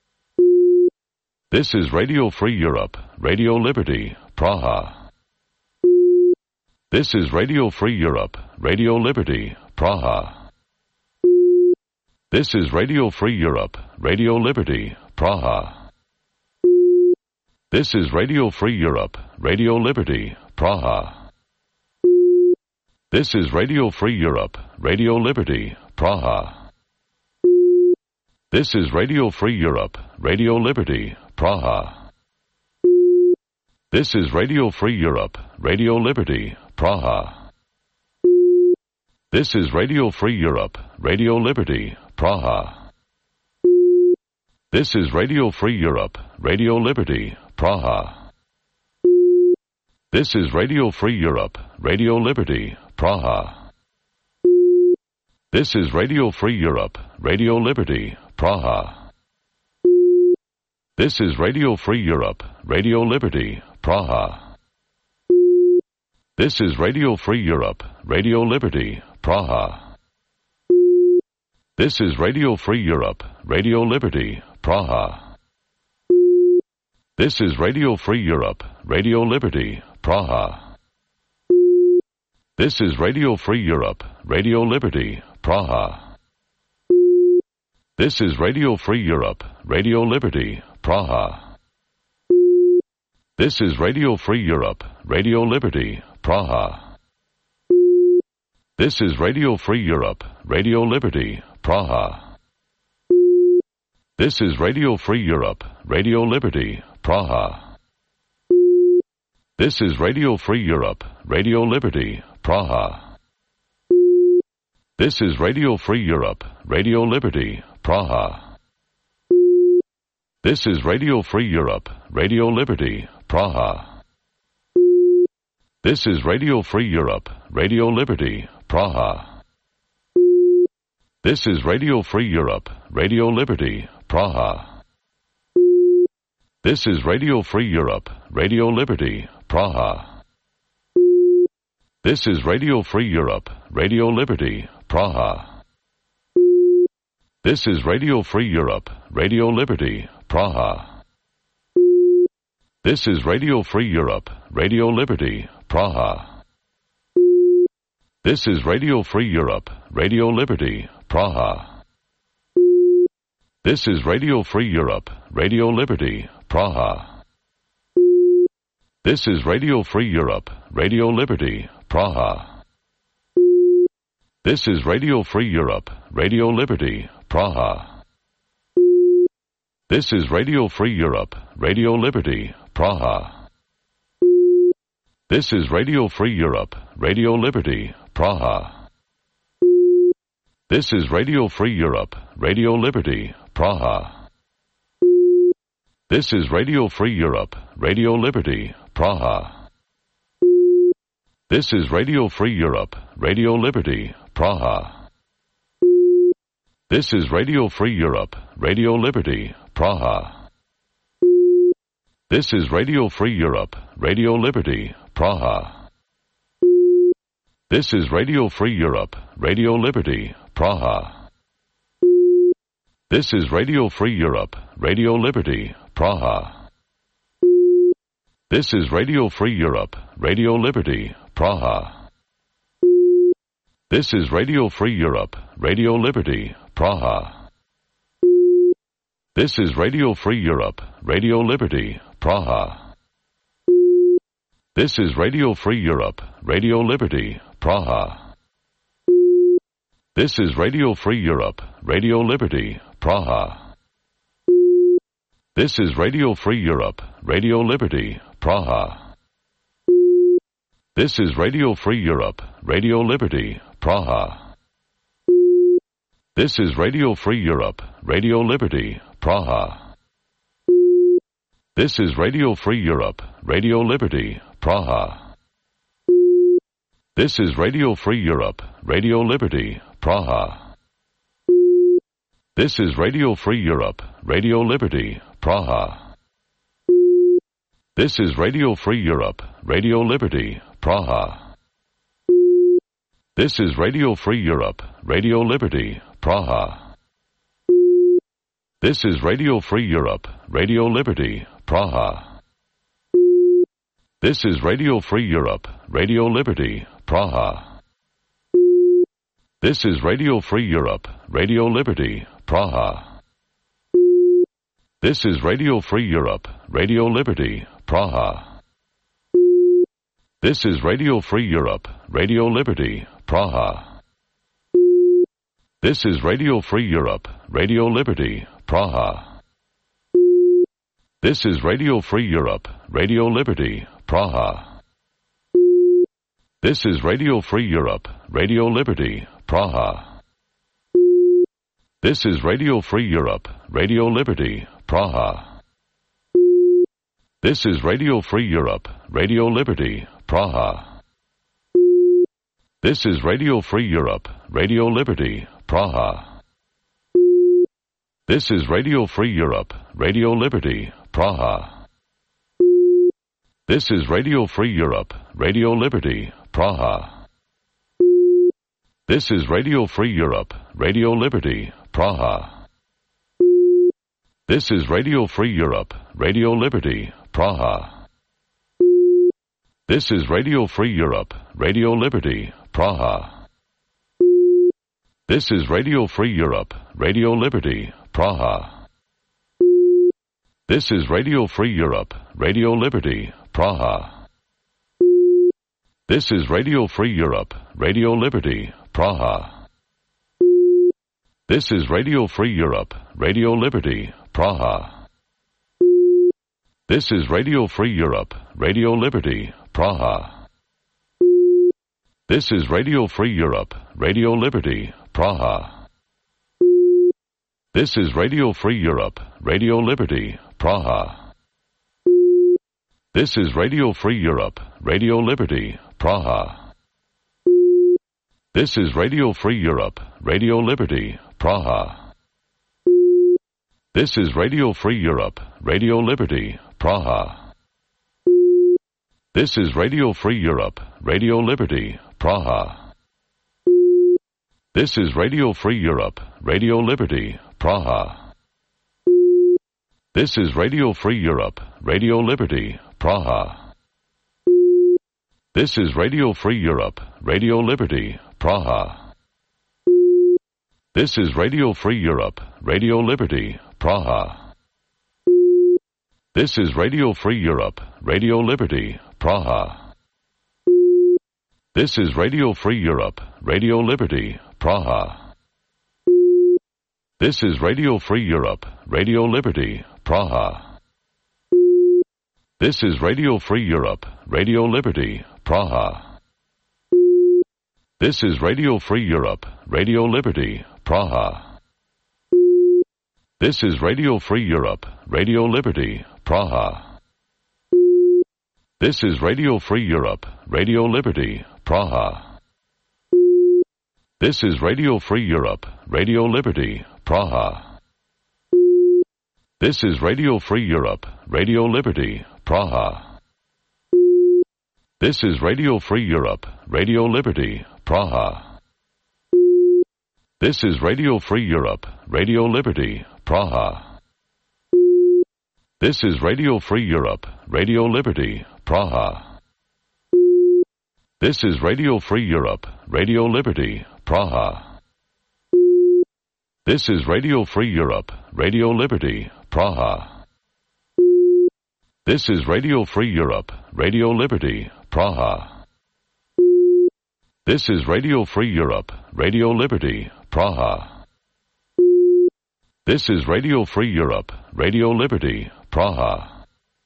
This is Radio Free Europe, Radio Liberty, Praha. This is Radio Free Europe, Radio Liberty, Praha. This is Radio Free Europe, Radio Liberty, Praha. This is Radio Free Europe, Radio Liberty, Praha. This is Radio Free Europe, Radio Liberty, Praha. This is Radio Free Europe, Radio Liberty, Praha. This is Radio Free Europe, Radio Liberty, Praha. This is Radio Free Europe, Radio Liberty, Praha. This is Radio Free Europe, Radio Liberty, Praha. This is Radio Free Europe, Radio Liberty, Praha. This is Radio Free Europe, Radio Liberty, Praha. This is Radio Free Europe, Radio Liberty, Praha. This is Radio Free Europe, Radio Liberty, Praha. This is Radio Free Europe, Radio Liberty, Praha. This is Radio Free Europe, Radio Liberty, Praha. This is Radio Free Europe, Radio Liberty, Praha. This is Radio Free Europe, Radio Liberty, Praha. This is Radio Free Europe, Radio Liberty, Praha. This is Radio Free Europe, Radio Liberty, Praha. This is Radio Free Europe, Radio Liberty, Praha. This is Radio Free Europe, Radio Liberty, Praha. This is Radio Free Europe, Radio Liberty, Praha. This is Radio Free Europe, Radio Liberty, Praha. This is Radio Free Europe, Radio Liberty, Praha. This is Radio Free Europe, Radio Liberty, Praha. This is Radio Free Europe, Radio Liberty, Praha. This is Radio Free Europe, Radio Liberty, Praha. This is Radio Free Europe, Radio Liberty, Praha. This is Radio Free Europe, Radio Liberty, Praha. This is Radio Free Europe, Radio Liberty, Praha. This is Radio Free Europe, Radio Liberty, Praha. This is Radio Free Europe, Radio Liberty, Praha. This is Radio Free Europe, Radio Liberty, Praha. This is Radio Free Europe, Radio Liberty, Praha. This is Radio Free Europe, Radio Liberty, Praha. This is Radio Free Europe, Radio Liberty, Praha. This is Radio Free Europe, Radio Liberty, Praha. This is Radio Free Europe, Radio Liberty, Praha. This is Radio Free Europe, Radio Liberty, Praha. This is Radio Free Europe, Radio Liberty, Praha. This is Radio Free Europe, Radio Liberty, Praha. This is Radio Free Europe, Radio Liberty, Praha. This is Radio Free Europe, Radio Liberty, Praha. This is Radio Free Europe, Radio Liberty, Praha. This is Radio Free Europe, Radio Liberty, Praha. This is Radio Free Europe, Radio Liberty, Praha. This is Radio Free Europe, Radio Liberty, Praha. This is Radio Free Europe, Radio Liberty, Praha. This is Radio Free Europe, Radio Liberty, Praha. This is Radio Free Europe, Radio Liberty, Praha. This is Radio Free Europe, Radio Liberty, Praha. This is Radio Free Europe, Radio Liberty, Praha. This is Radio Free Europe, Radio Liberty, Praha. This is Radio Free Europe, Radio Liberty, Praha. This is Radio Free Europe, Radio Liberty, Praha. This is Radio Free Europe, Radio Liberty, Praha. This is Radio Free Europe, Radio Liberty, Praha. This is Radio Free Europe, Radio Liberty, Praha. This is Radio Free Europe, Radio Liberty, Praha. This is Radio Free Europe, Radio Liberty, Praha. This is Radio Free Europe, Radio Liberty, Praha. This is Radio Free Europe, Radio Liberty, Praha. This is Radio Free Europe, Radio Liberty, Praha. This is Radio Free Europe, Radio Liberty, Praha. This is Radio Free Europe, Radio Liberty, Praha. This is Radio Free Europe, Radio Liberty, Praha. This is Radio Free Europe, Radio Liberty, Praha. This is Radio Free Europe, Radio Liberty, Praha. This is Radio Free Europe, Radio Liberty, Praha. This is Radio Free Europe, Radio Liberty, Praha. This is Radio Free Europe, Radio Liberty, Praha. This is Radio Free Europe, Radio Liberty, Praha. This is Radio Free Europe, Radio Liberty, Praha. This is Radio Free Europe, Radio Liberty, Praha. This is Radio Free Europe, Radio Liberty, Praha. This is Radio Free Europe, Radio Liberty, Praha. This is Radio Free Europe, Radio Liberty, Praha. This is Radio Free Europe, Radio Liberty, Praha. This is Radio Free Europe, Radio Liberty, Praha. This is Radio Free Europe, Radio Liberty, Praha. This is Radio Free Europe, Radio Liberty, Praha. This is Radio Free Europe, Radio Liberty, Praha. This is Radio Free Europe, Radio Liberty, Praha. This is Radio Free Europe, Radio Liberty, Praha. This is Radio Free Europe, Radio Liberty, Praha. This is Radio Free Europe, Radio Liberty, Praha. This is Radio Free Europe, Radio Liberty, Praha. This is Radio Free Europe, Radio Liberty, Praha. This is Radio Free Europe, Radio Liberty, Praha. This is Radio Free Europe, Radio Liberty, Praha. This is Radio Free Europe, Radio Liberty, Praha. This is Radio Free Europe, Radio Liberty, Praha. This is Radio Free Europe, Radio Liberty, Praha. This is Radio Free Europe, Radio Liberty, Praha. This is Radio Free Europe, Radio Liberty, Praha. This is Radio Free Europe, Radio Liberty, Praha. This is Radio Free Europe, Radio Liberty, Praha. This is Radio Free Europe, Radio Liberty, Praha. This is Radio Free Europe, Radio Liberty, Praha. This is Radio Free Europe, Radio Liberty, Praha. This is Radio Free Europe, Radio Liberty, Praha. This is Radio Free Europe, Radio Liberty, Praha. This is Radio Free Europe, Radio Liberty, Praha.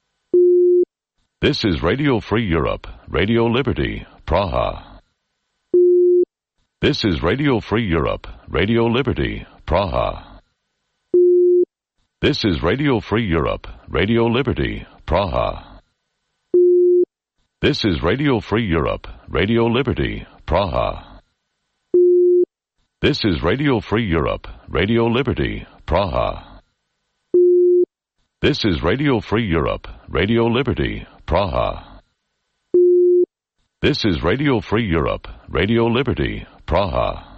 This is Radio Free Europe, Radio Liberty, Praha. This is Radio Free Europe, Radio Liberty, Praha. This is Radio Free Europe, Radio Liberty, Praha. This is Radio Free Europe, Radio Liberty, Praha. This is Radio Free Europe, Radio Liberty, Praha. This is Radio Free Europe, Radio Liberty, Praha. This is Radio Free Europe, Radio Liberty, Praha.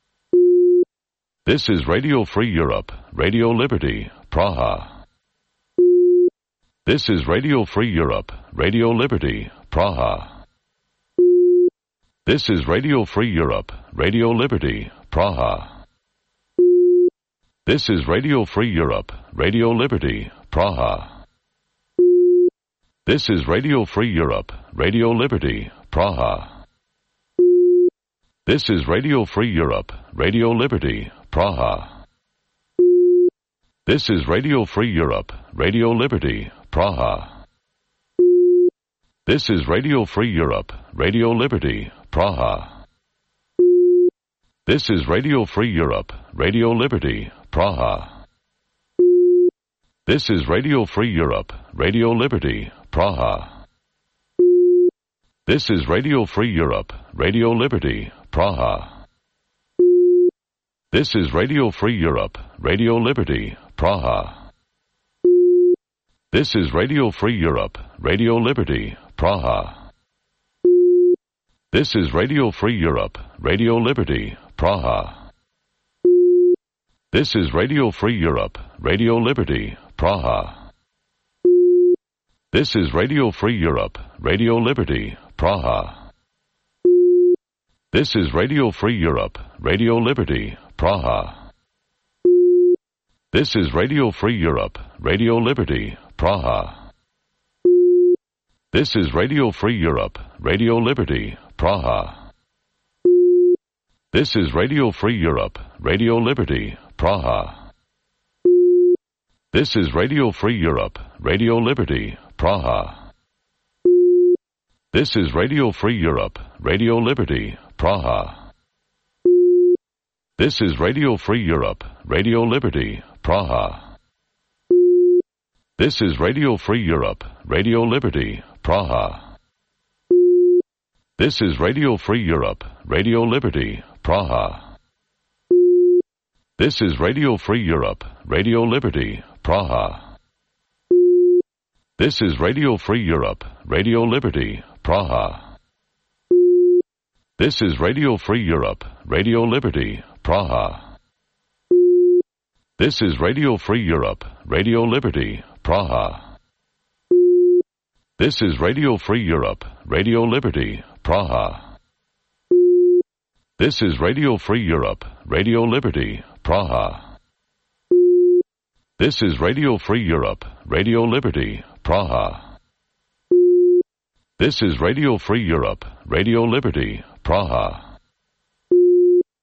This is Radio Free Europe, Radio Liberty, Praha. This is Radio Free Europe, Radio Liberty, Praha. This is Radio Free Europe, Radio Liberty, Praha. This is Radio Free Europe, Radio Liberty, Praha. This is Radio Free Europe, Radio Liberty, Praha. This is Radio Free Europe, Radio Liberty, Praha. This is Radio Free Europe, Radio Liberty, Praha. This is Radio Free Europe, Radio Liberty, Praha. This is Radio Free Europe, Radio Liberty, Praha. This is Radio Free Europe, Radio Liberty, Praha. This is Radio Free Europe, Radio Liberty, Praha. This is Radio Free Europe, Radio Liberty, Praha. This is Radio Free Europe, Radio Liberty, Praha. This is Radio Free Europe, Radio Liberty, Praha. This is Radio Free Europe, Radio Liberty, Praha. This is Radio Free Europe, Radio Liberty, Praha. This is Radio Free Europe, Radio Liberty, Praha. This is Radio Free Europe, Radio Liberty, Praha. This is Radio Free Europe, Radio Liberty, Praha. This is Radio Free Europe, Radio Liberty, Praha. This is Radio Free Europe, Radio Liberty, Praha. This is Radio Free Europe, Radio Liberty, Praha. This is Radio Free Europe, Radio Liberty, Praha. This is Radio Free Europe, Radio Liberty, Praha. This is Radio Free Europe, Radio Liberty, Praha. This is Radio Free Europe, Radio Liberty, Praha. This is Radio Free Europe, Radio Liberty, Praha. This is Radio Free Europe, Radio Liberty, Praha. This is Radio Free Europe, Radio Liberty, Praha. This is Radio Free Europe, Radio Liberty, Praha. This is Radio Free Europe, Radio Liberty, Praha. This is Radio Free Europe, Radio Liberty, Praha. This is Radio Free Europe, Radio Liberty, Praha.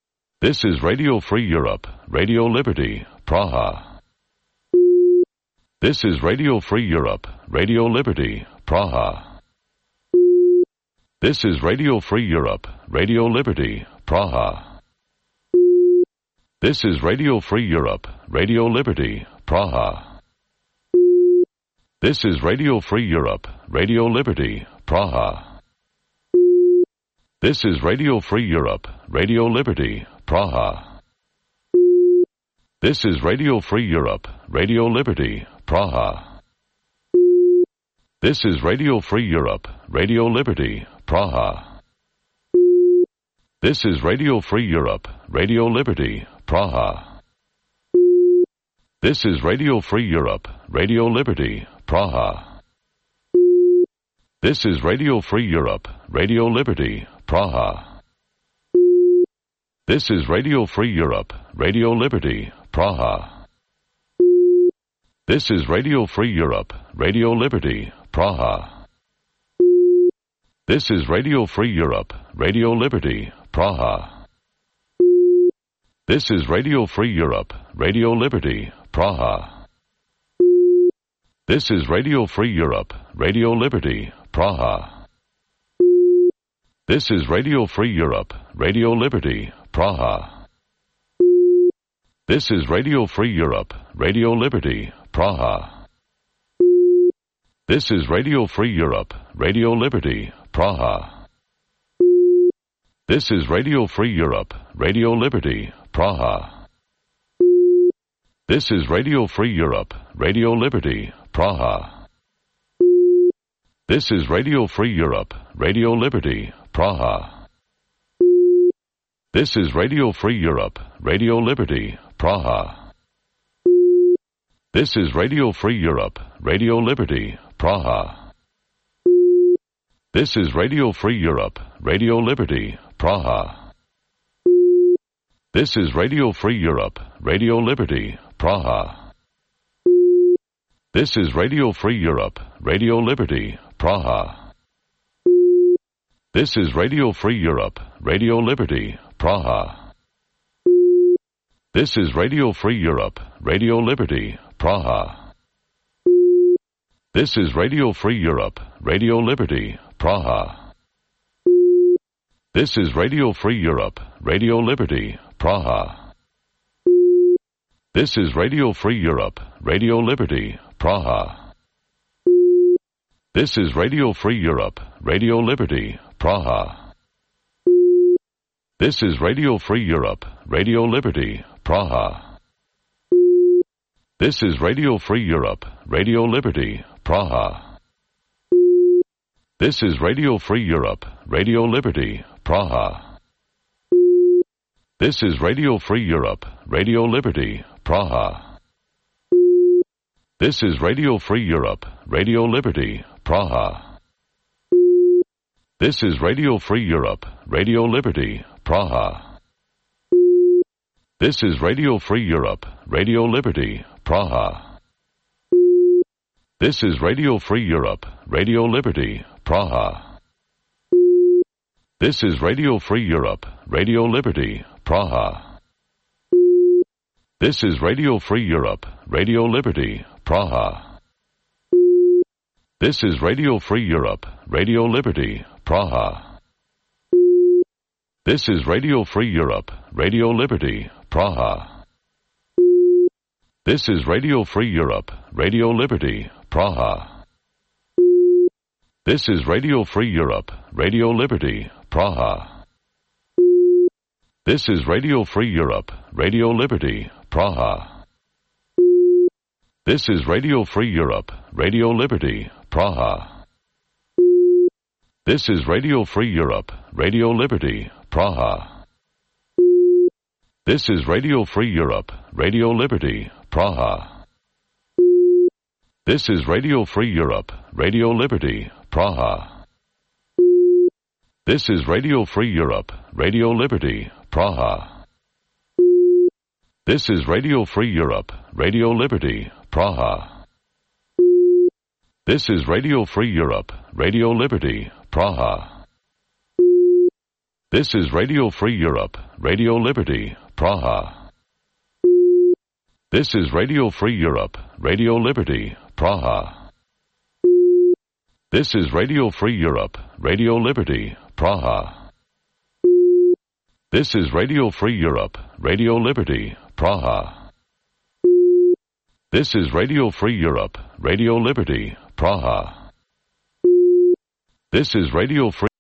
This is Radio Free Europe, Radio Liberty, Praha. This is Radio Free Europe, Radio Liberty, Praha. This is Radio Free Europe, Radio Liberty, Praha. This is Radio Free Europe, Radio Liberty, Praha. This is Radio Free Europe, Radio Liberty, Praha. This is Radio Free Europe, Radio Liberty, Praha. This is Radio Free Europe, Radio Liberty, Praha. This is Radio Free Europe, Radio Liberty, Praha. This is Radio Free Europe, Radio Liberty, Praha. This is Radio Free Europe, Radio Liberty, Praha. This is Radio Free Europe, Radio Liberty, Praha. This is Radio Free Europe, Radio Liberty, Praha. This is Radio Free Europe, Radio Liberty, Praha. This is Radio Free Europe, Radio Liberty, Praha. This is Radio Free Europe, Radio Liberty, Praha. This is Radio Free Europe, Radio Liberty, Praha. This is Radio Free Europe, Radio Liberty, Praha. This is Radio Free Europe, Radio Liberty, Praha. This is Radio Free Europe, Radio Liberty, Praha. This is Radio Free Europe, Radio Liberty, Praha. This is Radio Free Europe, Radio Liberty, Praha. This is Radio Free Europe, Radio Liberty, Praha. This is Radio Free Europe, Radio Liberty, Praha. This is Radio Free Europe, Radio Liberty, Praha. This is Radio Free Europe, Radio Liberty, Praha. This is Radio Free Europe, Radio Liberty, Praha. This is Radio Free Europe, Radio Liberty, Praha. This is Radio Free Europe, Radio Liberty, Praha. This is Radio Free Europe, Radio Liberty, Praha. This is Radio Free Europe, Radio Liberty, Praha. This is Radio Free Europe, Radio Liberty, Praha. This is Radio Free Europe, Radio Liberty, Praha. This is Radio Free Europe, Radio Liberty, Praha. This is Radio Free Europe, Radio Liberty, Praha. This is Radio Free Europe, Radio Liberty, Praha. This is Radio Free Europe, Radio Liberty, Praha. This is Radio Free Europe, Radio Liberty, Praha. This is Radio Free Europe, Radio Liberty, Praha. This is Radio Free Europe, Radio Liberty, Praha. This is Radio Free Europe, Radio Liberty, Praha. This is Radio Free Europe, Radio Liberty, Praha. This is Radio Free Europe, Radio Liberty, Praha. This is Radio Free Europe, Radio Liberty, Praha. This is Radio Free Europe, Radio Liberty, Praha. This is Radio Free Europe, Radio Liberty, Praha. This is Radio Free Europe, Radio Liberty, Praha. This is Radio Free Europe, Radio Liberty, Praha. This is Radio Free Europe, Radio Liberty, Praha. This is Radio Free Europe, Radio Liberty, Praha. This is Radio Free Europe, Radio Liberty, Praha. This is Radio Free Europe, Radio Liberty, Praha. This is Radio Free Europe, Radio Liberty, Praha. This is Radio Free Europe, Radio Liberty, Praha. This is Radio Free Europe, Radio Liberty, Praha. This is Radio Free Europe, Radio Liberty, Praha. This is Radio Free Europe, Radio Liberty, Praha. This is Radio Free Europe, Radio Liberty, Praha. This is Radio Free Europe, Radio Liberty, Praha. This is Radio Free Europe, Radio Liberty, Praha. This is Radio Free Europe, Radio Liberty, Praha. This is Radio Free